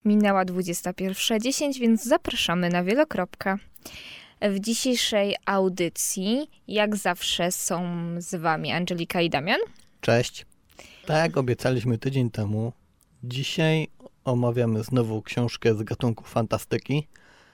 Minęła 21:10, więc zapraszamy na Wielokropka. W dzisiejszej audycji, jak zawsze, są z wami Angelika i Damian. Cześć. Tak jak obiecaliśmy tydzień temu, dzisiaj omawiamy znowu książkę z gatunku fantastyki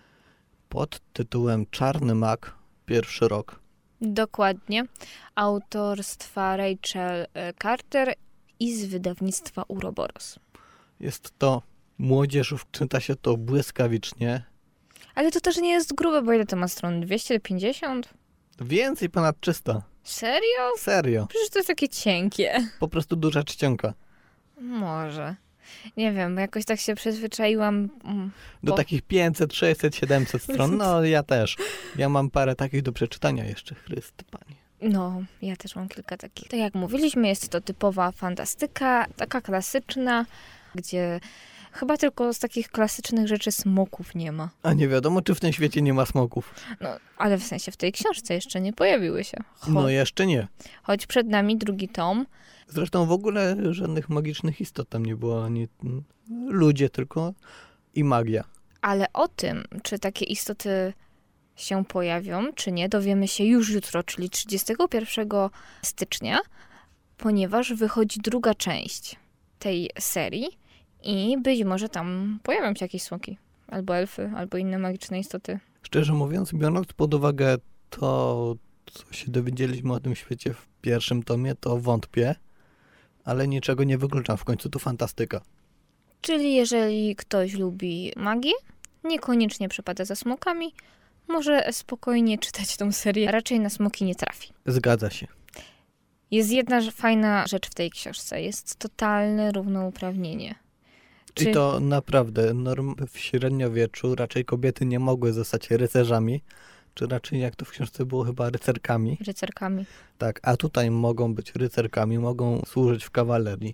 pod tytułem Czarny Mag, pierwszy rok. Dokładnie. Autorstwa Rachel Carter i z wydawnictwa Uroboros. Jest to młodzież, czyta się to błyskawicznie. Ale to też nie jest grube, bo ile to ma stron? 250? Więcej, ponad 300. Serio? Serio. Przecież to jest takie cienkie. Po prostu duża czcionka. Może. Nie wiem, jakoś tak się przyzwyczaiłam. Do takich 500, 600, 700 stron. No ja też. Ja mam parę takich do przeczytania jeszcze, Chryste Panie. No, ja też mam kilka takich. Tak jak mówiliśmy, jest to typowa fantastyka, taka klasyczna, gdzie chyba tylko z takich klasycznych rzeczy smoków nie ma. A nie wiadomo, czy w tym świecie nie ma smoków. No, ale w sensie w tej książce jeszcze nie pojawiły się. No jeszcze nie. Choć przed nami drugi tom. Zresztą w ogóle żadnych magicznych istot tam nie było, ani ludzie tylko i magia. Ale o tym, czy takie istoty się pojawią, czy nie, dowiemy się już jutro, czyli 31 stycznia, ponieważ wychodzi druga część tej serii i być może tam pojawią się jakieś smoki, albo elfy, albo inne magiczne istoty. Szczerze mówiąc, biorąc pod uwagę to, co się dowiedzieliśmy o tym świecie w pierwszym tomie, to wątpię, ale niczego nie wykluczam, w końcu to fantastyka. Czyli jeżeli ktoś lubi magię, niekoniecznie przepada za smokami, może spokojnie czytać tą serię, raczej na smoki nie trafi. Zgadza się. Jest jedna fajna rzecz w tej książce, jest totalne równouprawnienie. I to naprawdę, w średniowieczu raczej kobiety nie mogły zostać rycerzami, czy raczej jak to w książce było chyba rycerkami. Rycerkami. Tak, a tutaj mogą być rycerkami, mogą służyć w kawalerii.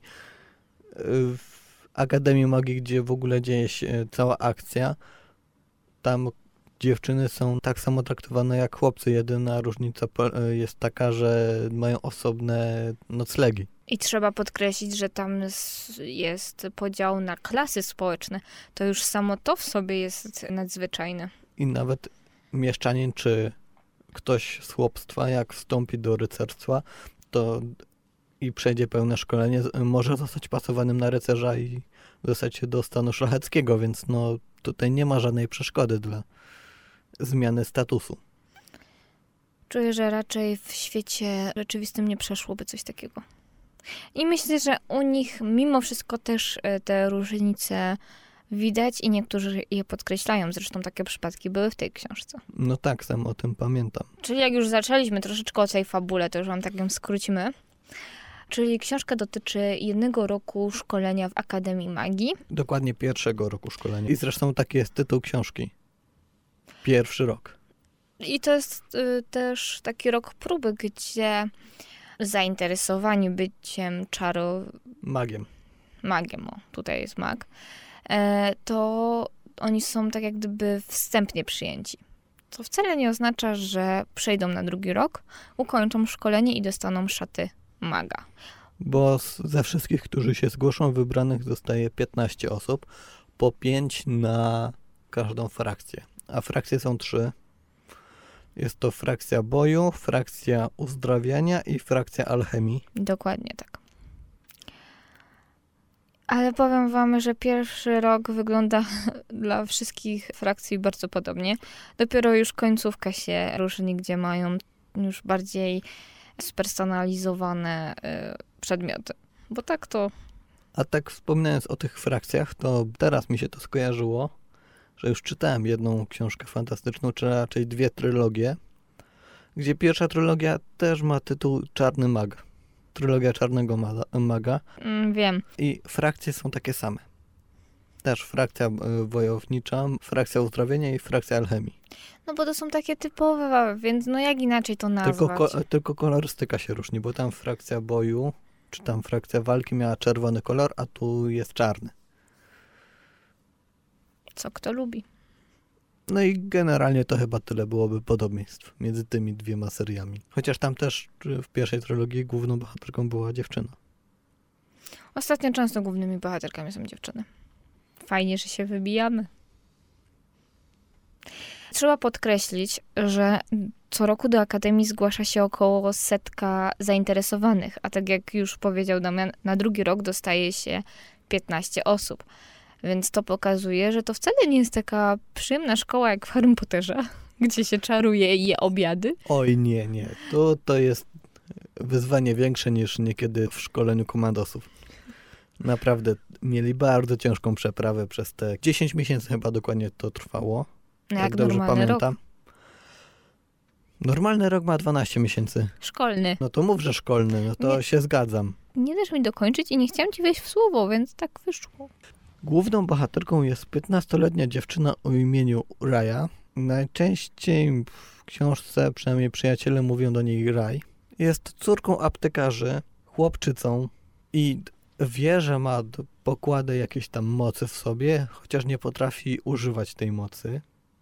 W Akademii Magii, gdzie w ogóle dzieje się cała akcja, tam dziewczyny są tak samo traktowane jak chłopcy. Jedyna różnica jest taka, że mają osobne noclegi. I trzeba podkreślić, że tam jest podział na klasy społeczne. To już samo to w sobie jest nadzwyczajne. I nawet mieszczanin czy ktoś z chłopstwa, jak wstąpi do rycerstwa, to i przejdzie pełne szkolenie, może zostać pasowanym na rycerza i dostać się do stanu szlacheckiego, więc no tutaj nie ma żadnej przeszkody dla zmiany statusu. Czuję, że raczej w świecie rzeczywistym nie przeszłoby coś takiego. I myślę, że u nich mimo wszystko też te różnice widać i niektórzy je podkreślają. Zresztą takie przypadki były w tej książce. No tak, sam o tym pamiętam. Czyli jak już zaczęliśmy troszeczkę o tej fabule, to już wam tak ją skrócimy. Czyli książka dotyczy 1 roku szkolenia w Akademii Magii. Dokładnie 1. roku szkolenia. I zresztą taki jest tytuł książki. 1. rok. I to jest też taki rok próby, gdzie zainteresowani byciem Magiem. magiem, tutaj jest mag, to oni są tak jak gdyby wstępnie przyjęci. To wcale nie oznacza, że przejdą na drugi rok, ukończą szkolenie i dostaną szaty maga. Bo ze wszystkich, którzy się zgłoszą, wybranych zostaje 15 osób, po 5 na każdą frakcję. A frakcje są 3. Jest to frakcja boju, frakcja uzdrawiania i frakcja alchemii. Dokładnie tak. Ale powiem wam, że 1. rok wygląda dla wszystkich frakcji bardzo podobnie. Dopiero już końcówka się różni, gdzie mają już bardziej spersonalizowane przedmioty. Bo tak to... A tak wspominając o tych frakcjach, to teraz mi się to skojarzyło, że już czytałem jedną książkę fantastyczną, czy raczej 2 trylogie, gdzie pierwsza trylogia też ma tytuł Czarny Mag. Trylogia Czarnego Maga. Wiem. I frakcje są takie same. Też frakcja wojownicza, frakcja uzdrawienia i frakcja alchemii. No bo to są takie typowe, więc no jak inaczej to nazwać? Tylko kolorystyka się różni, bo tam frakcja boju, czy tam frakcja walki miała czerwony kolor, a tu jest czarny. Co kto lubi. No i generalnie to chyba tyle byłoby podobieństw między tymi 2 seriami. Chociaż tam też w pierwszej trylogii główną bohaterką była dziewczyna. Ostatnio często głównymi bohaterkami są dziewczyny. Fajnie, że się wybijamy. Trzeba podkreślić, że co roku do Akademii zgłasza się około 100 zainteresowanych, a tak jak już powiedział Damian, na drugi rok dostaje się 15 osób. Więc to pokazuje, że to wcale nie jest taka przyjemna szkoła jak w Harrym Potterze, gdzie się czaruje i je obiady. Oj, nie. To jest wyzwanie większe niż niekiedy w szkoleniu komandosów. Naprawdę mieli bardzo ciężką przeprawę przez te 10 miesięcy chyba dokładnie to trwało. Jak dobrze normalny pamiętam. rok. Normalny rok ma 12 miesięcy. Szkolny. No to mów, że szkolny, no to Nie. się zgadzam. Nie dasz mi dokończyć i nie chciałam ci wejść w słowo, więc tak wyszło. Główną bohaterką jest 15-letnia dziewczyna o imieniu Raya. Najczęściej w książce, przynajmniej przyjaciele mówią do niej Raj. Jest córką aptekarzy, chłopczycą i wie, że ma pokłady jakieś tam mocy w sobie, chociaż nie potrafi używać tej mocy.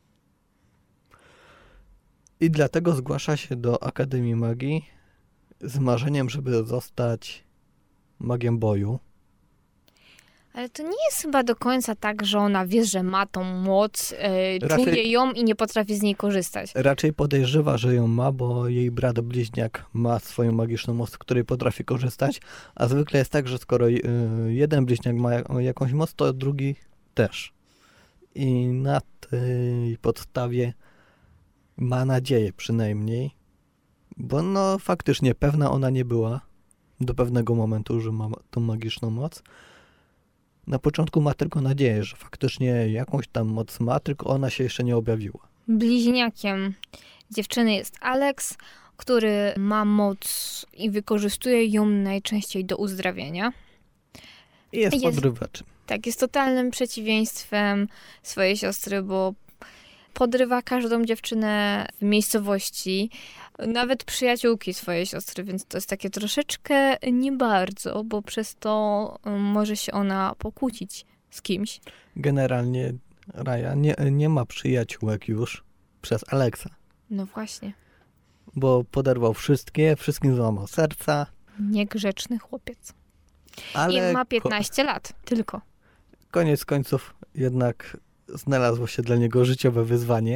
I dlatego zgłasza się do Akademii Magii z marzeniem, żeby zostać magiem boju. Ale to nie jest chyba do końca tak, że ona wie, że ma tą moc, Raczej- czuje ją i nie potrafi z niej korzystać. Raczej podejrzewa, że ją ma, bo jej brat bliźniak ma swoją magiczną moc, z której potrafi korzystać, a zwykle jest tak, że skoro jeden bliźniak ma jakąś moc, to drugi też. I na tej podstawie ma nadzieję przynajmniej, bo no faktycznie pewna ona nie była do pewnego momentu, że ma tą magiczną moc. Na początku ma tylko nadzieję, że faktycznie jakąś tam moc ma, tylko ona się jeszcze nie objawiła. Bliźniakiem dziewczyny jest Alex, który ma moc i wykorzystuje ją najczęściej do uzdrawiania. I jest Jest- podrywaczem. Tak, jest totalnym przeciwieństwem swojej siostry, bo podrywa każdą dziewczynę w miejscowości, nawet przyjaciółki swojej siostry, więc to jest takie troszeczkę nie bardzo, bo przez to może się ona pokłócić z kimś. Generalnie Raya nie ma przyjaciółek już przez Alexa, No właśnie, bo poderwał wszystkim złamał serca, niegrzeczny chłopiec. ale I ma 15 lat, tylko. koniec końców jednak znalazło się dla niego życiowe wyzwanie.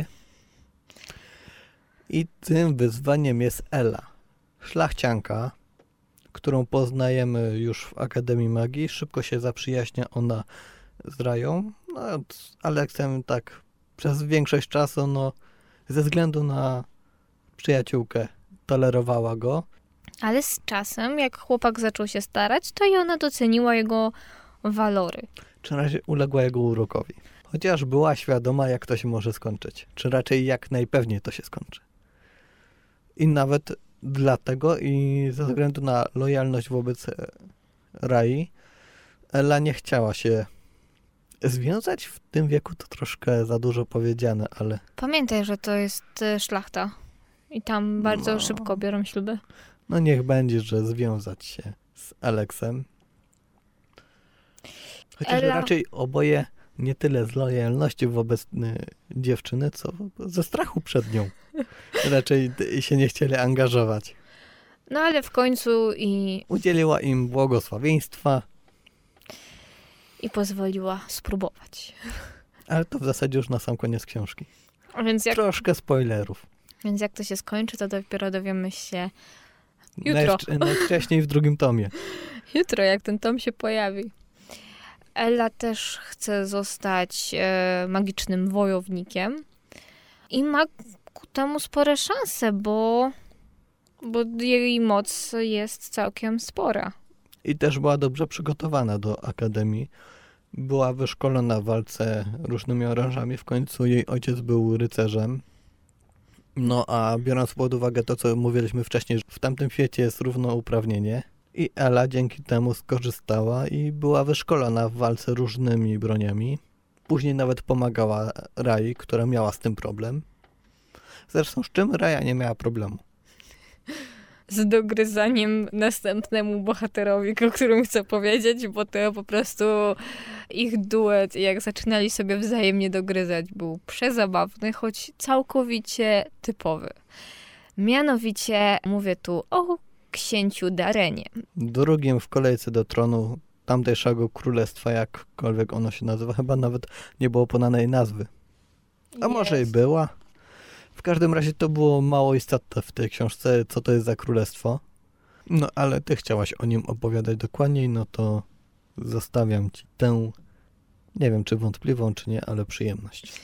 I tym wyzwaniem jest Ela, szlachcianka, którą poznajemy już w Akademii Magii. Szybko się zaprzyjaźnia ona z Rają. No, z Aleksem tak przez większość czasu, no, ze względu na przyjaciółkę tolerowała go. Ale z czasem, jak chłopak zaczął się starać, to i ona doceniła jego walory. Czy raczej uległa jego urokowi. Chociaż była świadoma, jak to się może skończyć. Czy raczej jak najpewniej to się skończy. I nawet dlatego i ze względu na lojalność wobec Rai, Ela nie chciała się związać. W tym wieku to troszkę za dużo powiedziane, ale Pamiętaj, że to jest szlachta. I tam bardzo No. szybko biorą śluby. no niech będzie, że związać się z Aleksem. Chociaż Ela- raczej oboje nie tyle z lojalności wobec dziewczyny, co ze strachu przed nią. Raczej się nie chcieli angażować. No ale w końcu Udzieliła im błogosławieństwa, i pozwoliła spróbować. ale to w zasadzie już na sam koniec książki. Troszkę spoilerów. Więc jak to się skończy, to dopiero dowiemy się jutro. Najwcześniej w drugim tomie. Jutro, jak ten tom się pojawi. Ella też chce zostać magicznym wojownikiem i ma ku temu spore szanse, bo jej moc jest całkiem spora. I też była dobrze przygotowana do akademii. Była wyszkolona w walce różnymi orężami. W końcu jej ojciec był rycerzem. No a biorąc pod uwagę to, co mówiliśmy wcześniej, że w tamtym świecie jest równouprawnienie. I Ela dzięki temu skorzystała i była wyszkolona w walce różnymi broniami. Później nawet pomagała Rai, która miała z tym problem. Zresztą z czym Raja nie miała problemu. Z dogryzaniem następnemu bohaterowi, o którym chcę powiedzieć, bo to po prostu ich duet, jak zaczynali sobie wzajemnie dogryzać, był przezabawny, choć całkowicie typowy. Mianowicie mówię tu o księciu Darenie. Drugim w kolejce do tronu tamtejszego królestwa, jakkolwiek ono się nazywa. Chyba nawet nie było podanej nazwy. A może i była. W każdym razie to było mało istotne w tej książce, co to jest za królestwo. No ale ty chciałaś o nim opowiadać dokładniej, no to zostawiam ci tę, nie wiem czy wątpliwą, czy nie, ale przyjemność.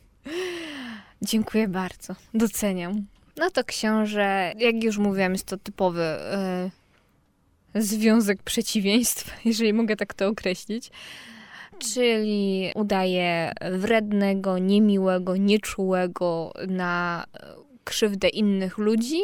Dziękuję bardzo. Doceniam. No to książę, jak już mówiłam, jest to typowy związek przeciwieństw, jeżeli mogę tak to określić. Czyli udaje wrednego, niemiłego, nieczułego na krzywdę innych ludzi.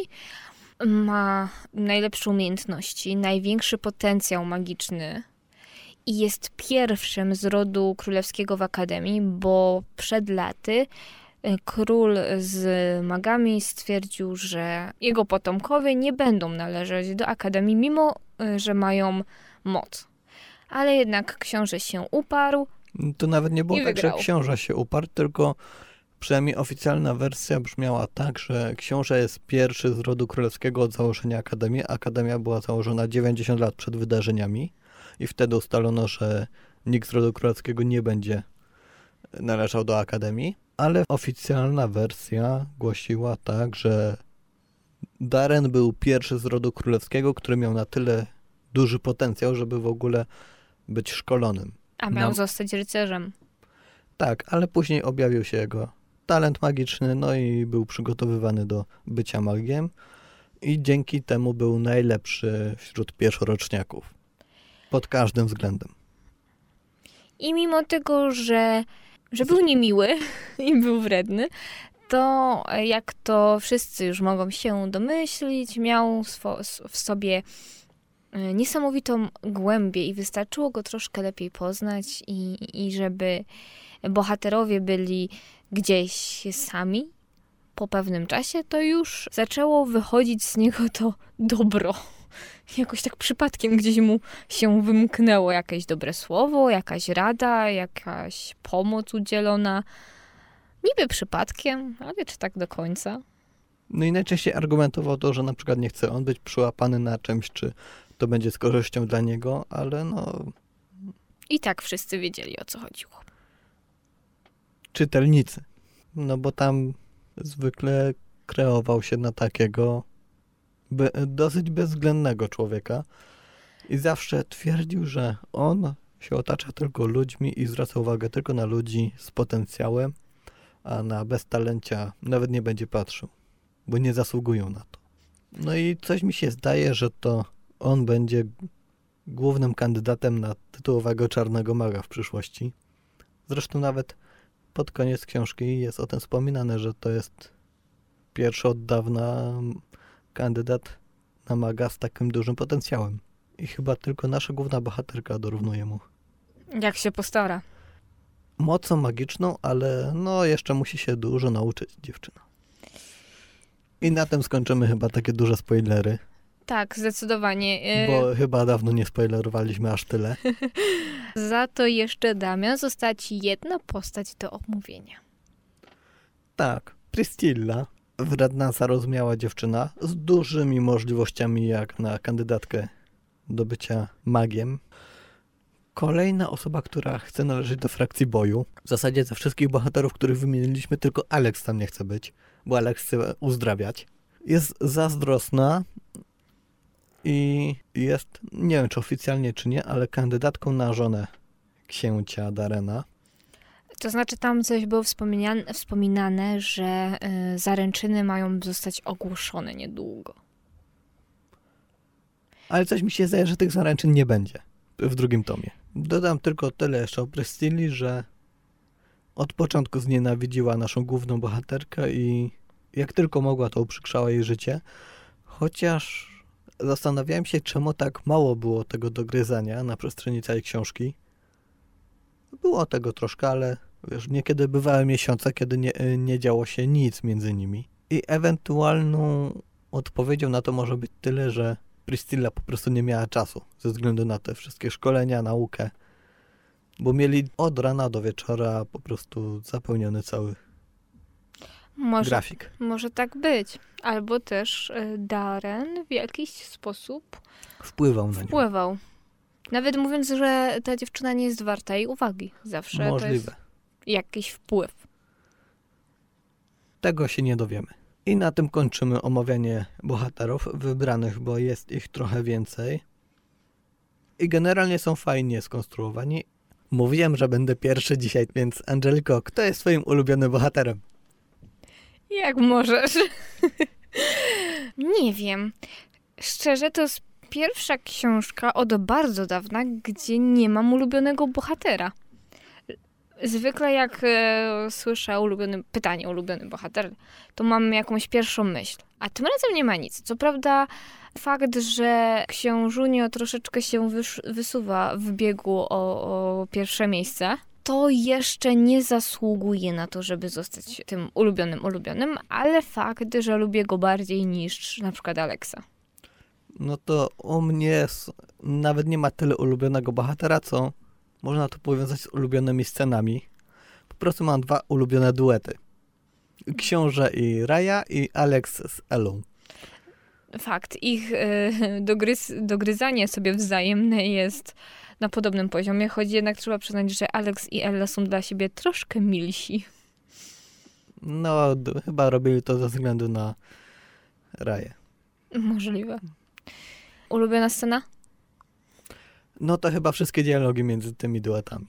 Ma najlepsze umiejętności, największy potencjał magiczny i jest pierwszym z rodu królewskiego w Akademii, bo przed laty król z magami stwierdził, że jego potomkowie nie będą należeć do Akademii, mimo że mają moc. Ale jednak książę się uparł. To nawet nie było I tak, że wygrał. książę się uparł, tylko przynajmniej oficjalna wersja brzmiała tak, że książę jest pierwszy z rodu królewskiego od założenia Akademii. Akademia była założona 90 lat przed wydarzeniami i wtedy ustalono, że nikt z rodu królewskiego nie będzie należał do Akademii. Ale oficjalna wersja głosiła tak, że Darren był pierwszy z rodu królewskiego, który miał na tyle duży potencjał, żeby w ogóle być szkolonym. A miał zostać rycerzem. Tak, ale później objawił się jego talent magiczny, no i był przygotowywany do bycia magiem i dzięki temu był najlepszy wśród pierwszoroczniaków. Pod każdym względem. I mimo tego, że był niemiły i był wredny, to jak to wszyscy już mogą się domyślić, miał w sobie niesamowitą głębię i wystarczyło go troszkę lepiej poznać i żeby bohaterowie byli gdzieś sami po pewnym czasie, to już zaczęło wychodzić z niego to dobro. Jakoś tak przypadkiem gdzieś mu się wymknęło jakieś dobre słowo, jakaś rada, jakaś pomoc udzielona. Niby przypadkiem, ale czy tak do końca? No i najczęściej argumentował to, że na przykład nie chce on być przyłapany na czymś, czy to będzie z korzyścią dla niego, ale no... I tak wszyscy wiedzieli, o co chodziło. Czytelnicy. No bo tam zwykle kreował się na takiego dosyć bezwzględnego człowieka i zawsze twierdził, że on się otacza tylko ludźmi i zwraca uwagę tylko na ludzi z potencjałem, a na beztalencia nawet nie będzie patrzył, bo nie zasługują na to. No i coś mi się zdaje, że to on będzie głównym kandydatem na tytułowego czarnego maga w przyszłości. Zresztą nawet pod koniec książki jest o tym wspominane, że to jest pierwszy od dawna kandydat na maga z takim dużym potencjałem. I chyba tylko nasza główna bohaterka dorównuje mu. Jak się postara. Mocą magiczną, ale no jeszcze musi się dużo nauczyć dziewczyna. I na tym skończymy chyba takie duże spoilery. Tak, zdecydowanie. Bo chyba dawno nie spoilerowaliśmy aż tyle. Za to jeszcze, Damian, została ci jedna postać do omówienia. Tak, Priscilla. Wredna, zarozumiała dziewczyna z dużymi możliwościami jak na kandydatkę do bycia magiem. Kolejna osoba, która chce należeć do frakcji boju. W zasadzie ze wszystkich bohaterów, których wymieniliśmy, tylko Alex tam nie chce być, bo Alex chce uzdrawiać. Jest zazdrosna i jest, nie wiem czy oficjalnie czy nie, ale kandydatką na żonę księcia Darrena. To znaczy tam coś było wspominane, że zaręczyny mają zostać ogłoszone niedługo. Ale coś mi się zdaje, że tych zaręczyn nie będzie w drugim tomie. Dodam tylko tyle jeszcze o Priscilli, że od początku znienawidziła naszą główną bohaterkę i jak tylko mogła, to uprzykrzała jej życie. Chociaż zastanawiałem się, czemu tak mało było tego dogryzania na przestrzeni całej książki. Było tego troszkę, ale wiesz, niekiedy bywały miesiące, kiedy nie działo się nic między nimi. I ewentualną odpowiedzią na to może być tyle, że Priscilla po prostu nie miała czasu ze względu na te wszystkie szkolenia, naukę, bo mieli od rana do wieczora po prostu zapełniony cały grafik. Może tak być. Albo też Darren w jakiś sposób Wpływał na nią. wpływał. Nawet mówiąc, że ta dziewczyna nie jest warta jej uwagi. Zawsze Możliwe. to jest jakiś wpływ. Tego się nie dowiemy. I na tym kończymy omawianie bohaterów wybranych, bo jest ich trochę więcej. I generalnie są fajnie skonstruowani. Mówiłem, że będę pierwszy dzisiaj, więc Angeliko, kto jest twoim ulubionym bohaterem? Jak możesz? Nie wiem. Szczerze, to jest pierwsza książka od bardzo dawna, gdzie nie mam ulubionego bohatera. Zwykle jak słyszę pytanie ulubiony bohater, to mam jakąś pierwszą myśl. A tym razem nie ma nic. Co prawda fakt, że książunio troszeczkę się wysuwa w biegu o pierwsze miejsce, to jeszcze nie zasługuje na to, żeby zostać tym ulubionym, ale fakt, że lubię go bardziej niż na przykład Alexa. No to u mnie nawet nie ma tyle ulubionego bohatera, co można to powiązać z ulubionymi scenami. Po prostu mam 2 ulubione duety. Książę i Raya i Alex z Ellą. Fakt, ich dogryzanie sobie wzajemne jest na podobnym poziomie, choć jednak trzeba przyznać, że Alex i Ella są dla siebie troszkę milsi. No, chyba robili to ze względu na Raję. Możliwe. Ulubiona scena? No to chyba wszystkie dialogi między tymi duetami.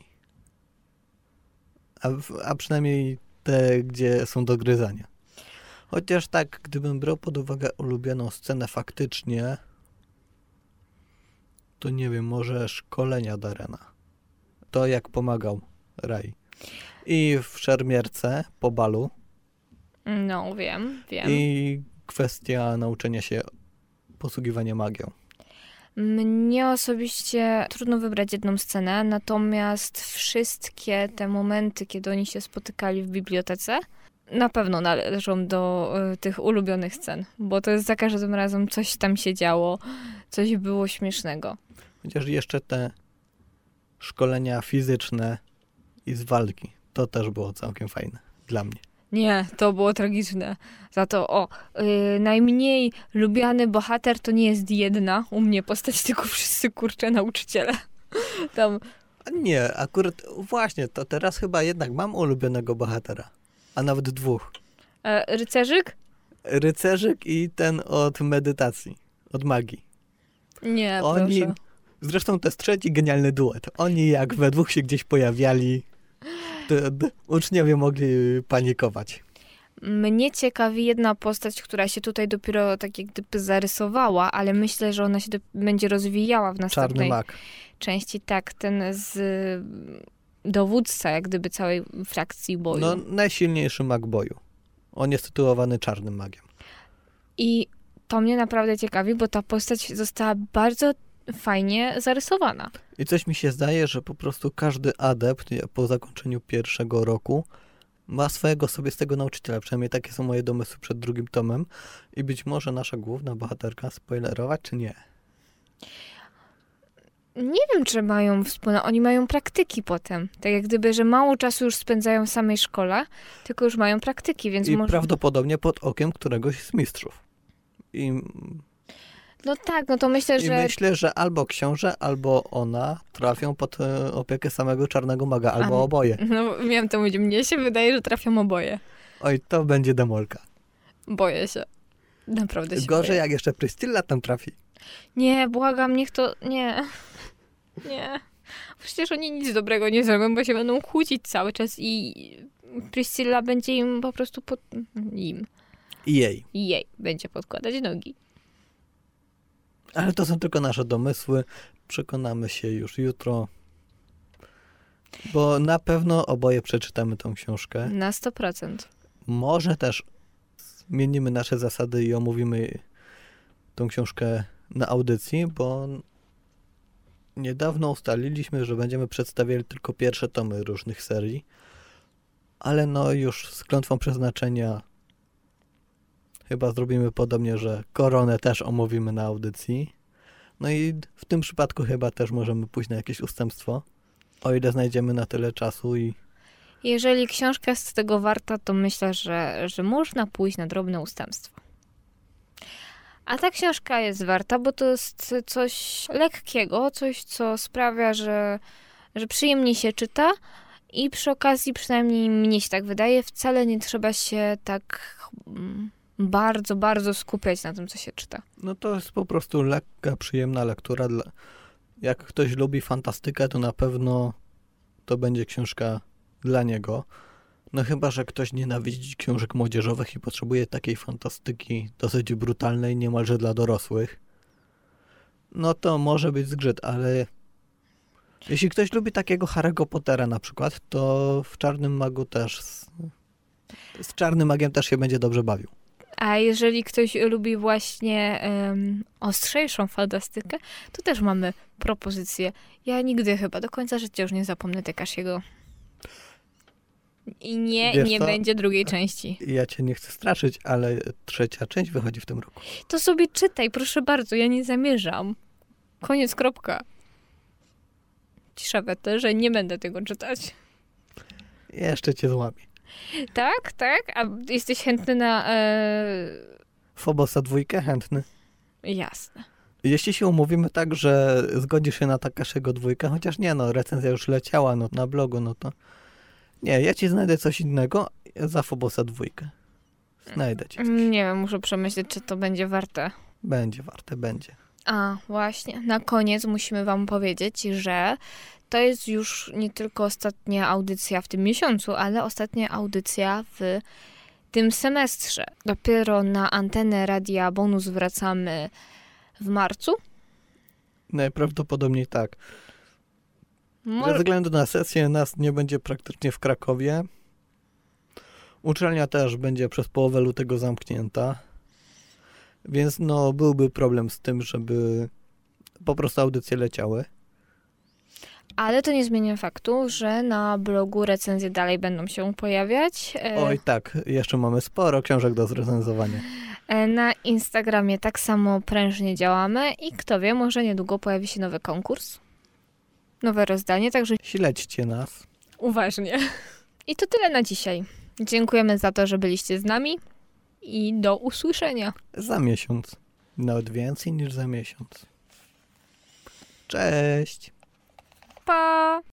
A przynajmniej te, gdzie są dogryzania. Chociaż tak, gdybym brał pod uwagę ulubioną scenę faktycznie, to nie wiem, może szkolenia Darena. To jak pomagał Ray. I w szermierce po balu. No, wiem. I kwestia nauczenia się posługiwania magią. Mnie osobiście trudno wybrać jedną scenę, natomiast wszystkie te momenty, kiedy oni się spotykali w bibliotece, na pewno należą do tych ulubionych scen, bo to jest za każdym razem coś tam się działo, coś było śmiesznego. Chociaż jeszcze te szkolenia fizyczne i z walki, to też było całkiem fajne dla mnie. Nie, to było tragiczne. Za to, najmniej lubiany bohater to nie jest jedna u mnie postać, tylko wszyscy, kurczę, nauczyciele. Tam. Nie, akurat właśnie, to teraz chyba jednak mam ulubionego bohatera. A nawet 2. Rycerzyk? Rycerzyk i ten od medytacji, od magii. Nie, Oni, proszę. zresztą to jest 3. genialny duet. Oni jak we 2 się gdzieś pojawiali, to uczniowie mogli panikować. Mnie ciekawi jedna postać, która się tutaj dopiero tak jak gdyby zarysowała, ale myślę, że ona się będzie rozwijała w Czarny następnej mag. części. Tak, ten z dowódca jak gdyby całej frakcji boju. No, najsilniejszy mag boju. On jest tytułowany czarnym magiem. I to mnie naprawdę ciekawi, bo ta postać została bardzo fajnie zarysowana. I coś mi się zdaje, że po prostu każdy adept po zakończeniu 1. roku ma swojego sobie z tego nauczyciela. Przynajmniej takie są moje domysły przed 2. tomem. I być może nasza główna bohaterka spoilerować, czy nie? Nie wiem, czy mają wspólne. Oni mają praktyki potem. Tak jak gdyby, że mało czasu już spędzają w samej szkole, tylko już mają praktyki, więc I może... prawdopodobnie pod okiem któregoś z mistrzów. No tak, no to myślę, że... Myślę, że albo książę, albo ona trafią pod opiekę samego czarnego maga, albo oboje. No miałem to mówić. Mnie się wydaje, że trafią oboje. Oj, to będzie demolka. Boję się. Naprawdę się Gorzej boję. jak jeszcze Priscilla tam trafi. Nie, błagam, niech to... Nie. Nie. Przecież oni nic dobrego nie zrobią, bo się będą kłócić cały czas i Priscilla będzie im po prostu I jej. jej będzie podkładać nogi. Ale to są tylko nasze domysły. Przekonamy się już jutro. Bo na pewno oboje przeczytamy tą książkę. Na 100%. Może też zmienimy nasze zasady i omówimy tą książkę na audycji, bo niedawno ustaliliśmy, że będziemy przedstawiali tylko pierwsze tomy różnych serii. Ale no już z klątwą przeznaczenia chyba zrobimy podobnie, że Koronę też omówimy na audycji. No i w tym przypadku chyba też możemy pójść na jakieś ustępstwo, o ile znajdziemy na tyle czasu i... Jeżeli książka jest z tego warta, to myślę, że można pójść na drobne ustępstwo. A ta książka jest warta, bo to jest coś lekkiego, coś, co sprawia, że przyjemnie się czyta i przy okazji, przynajmniej mnie się tak wydaje, wcale nie trzeba się tak bardzo, bardzo skupiać na tym, co się czyta. No to jest po prostu lekka, przyjemna lektura. Jak ktoś lubi fantastykę, to na pewno to będzie książka dla niego. No chyba, że ktoś nienawidzi książek młodzieżowych i potrzebuje takiej fantastyki dosyć brutalnej, niemalże dla dorosłych. No to może być zgrzyt, ale jeśli ktoś lubi takiego Harry'ego Pottera na przykład, to w Czarnym Magu też, z Czarnym Magiem też się będzie dobrze bawił. A jeżeli ktoś lubi właśnie ostrzejszą fantastykę, to też mamy propozycję. Ja nigdy chyba do końca życia już nie zapomnę Tekashiego. I nie będzie drugiej części. Ja cię nie chcę straszyć, ale 3. część wychodzi w tym roku. To sobie czytaj, proszę bardzo, ja nie zamierzam. Koniec, kropka. Cisza Wete, że nie będę tego czytać. Jeszcze cię złamie. Tak, tak? A jesteś chętny na... Phobosa 2 chętny. Jasne. Jeśli się umówimy tak, że zgodzisz się na Takashiego 2, chociaż nie, no recenzja już leciała na blogu, no to nie, ja ci znajdę coś innego za Phobosa 2. Znajdę ci coś. Nie wiem, muszę przemyśleć, czy to będzie warte. Będzie warte, będzie. A, właśnie. Na koniec musimy wam powiedzieć, że to jest już nie tylko ostatnia audycja w tym miesiącu, ale ostatnia audycja w tym semestrze. Dopiero na antenę Radia Bonus wracamy w marcu. Najprawdopodobniej tak. Ze względu na sesję nas nie będzie praktycznie w Krakowie. Uczelnia też będzie przez połowę lutego zamknięta. Więc no byłby problem z tym, żeby po prostu audycje leciały. Ale to nie zmienia faktu, że na blogu recenzje dalej będą się pojawiać. Oj tak, jeszcze mamy sporo książek do zrecenzowania. Na Instagramie tak samo prężnie działamy i kto wie, może niedługo pojawi się nowy konkurs, nowe rozdanie, także Śledźcie nas. uważnie. I to tyle na dzisiaj. Dziękujemy za to, że byliście z nami i do usłyszenia. Za miesiąc. Nawet więcej niż za miesiąc. Cześć! Pa!